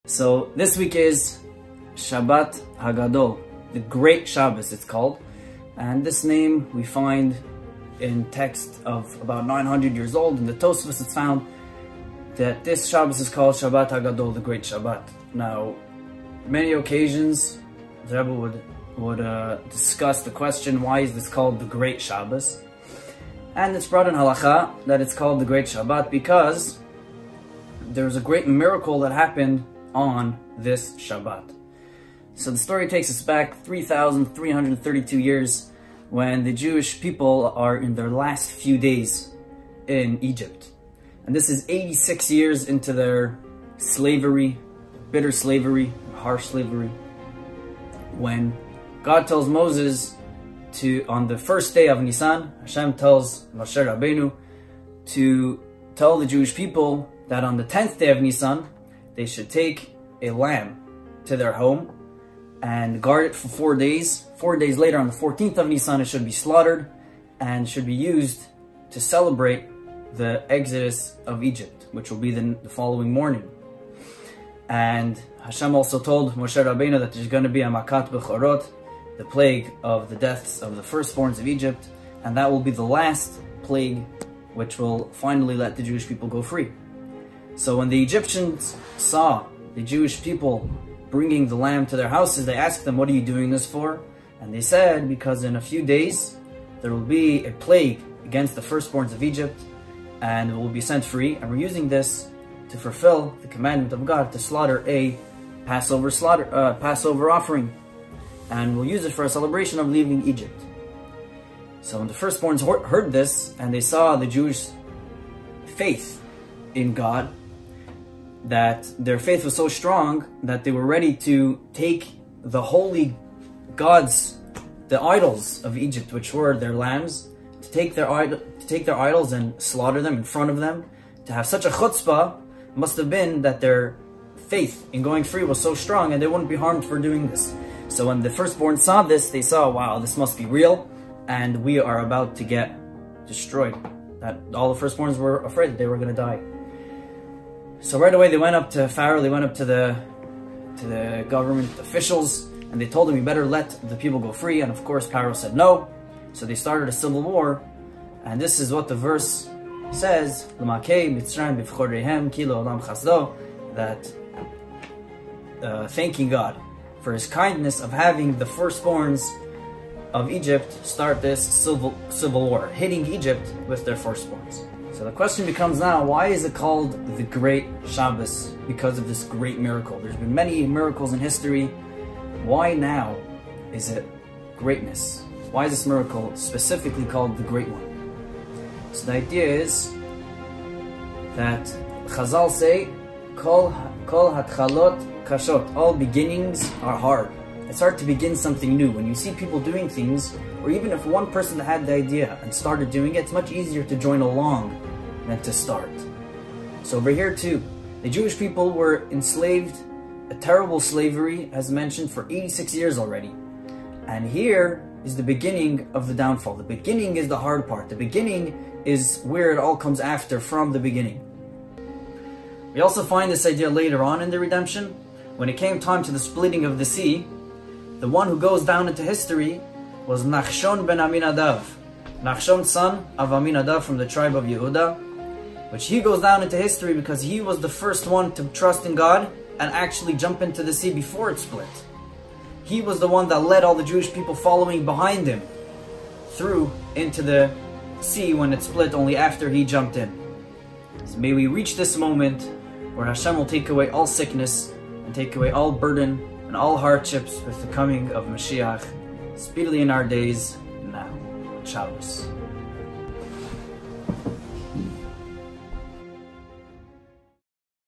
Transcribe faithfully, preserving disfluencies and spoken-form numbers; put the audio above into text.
So this week is Shabbat Hagadol, the Great Shabbos it's called, and this name we find in text of about nine hundred years old. In the Tosfos it's found that this Shabbos is called Shabbat Hagadol, the Great Shabbat. Now, many occasions the Rebbe would, would uh, discuss the question, why is this called the Great Shabbos? And it's brought in Halacha that it's called the Great Shabbat because there's a great miracle that happened on this Shabbat. So the story takes us back three thousand three hundred thirty-two years when the Jewish people are in their last few days in Egypt. And this is eighty-six years into their slavery, bitter slavery, harsh slavery, when God tells Moses to, on the first day of Nisan, Hashem tells Moshe Rabbeinu to tell the Jewish people that on the tenth day of Nisan, they should take a lamb to their home and guard it for four days. Four days later, on the fourteenth of Nisan, it should be slaughtered and should be used to celebrate the exodus of Egypt, which will be the, the following morning. And Hashem also told Moshe Rabbeinu that there's going to be a Makat Bechorot, the plague of the deaths of the firstborns of Egypt, and that will be the last plague which will finally let the Jewish people go free. So when the Egyptians saw the Jewish people bringing the lamb to their houses, they asked them, what are you doing this for? And they said, because in a few days there will be a plague against the firstborns of Egypt and it will be sent free, and we're using this to fulfill the commandment of God to slaughter a Passover slaughter, uh, Passover offering, and we'll use it for a celebration of leaving Egypt. So when the firstborns heard this and they saw the Jewish faith in God, that their faith was so strong that they were ready to take the holy gods, the idols of Egypt, which were their lambs, to take their idol, to take their idols and slaughter them in front of them. To have such a chutzpah must have been that their faith in going free was so strong and they wouldn't be harmed for doing this. So when the firstborn saw this, they saw, wow, this must be real, and we are about to get destroyed. That all the firstborns were afraid that they were going to die. So right away they went up to Pharaoh, they went up to the to the government officials, and they told him, you better let the people go free. And of course Pharaoh said no. So they started a civil war, and this is what the verse says, that uh, thanking God for his kindness of having the firstborns of Egypt start this civil, civil war, hitting Egypt with their firstborns. So the question becomes now, why is it called the Great Shabbos? Because of this great miracle. There's been many miracles in history. Why now is it greatness? Why is this miracle specifically called the Great One? So the idea is that Chazal say, Kol, kol hatchalot kashot. All beginnings are hard. It's hard to begin something new. When you see people doing things, or even if one person had the idea and started doing it, it's much easier to join along than to start. So over here too, the Jewish people were enslaved, a terrible slavery, as mentioned, for eighty-six years already. And here is the beginning of the downfall. The beginning is the hard part. The beginning is where it all comes after, from the beginning. We also find this idea later on in the redemption. When it came time to the splitting of the sea, the one who goes down into history was Nachshon ben Aminadav. Nachshon, son of Aminadav from the tribe of Yehuda, which he goes down into history because he was the first one to trust in God and actually jump into the sea before it split. He was the one that led all the Jewish people following behind him through into the sea when it split, only after he jumped in. So may we reach this moment where Hashem will take away all sickness and take away all burden and all hardships with the coming of Mashiach speedily in our days now. Shabbos.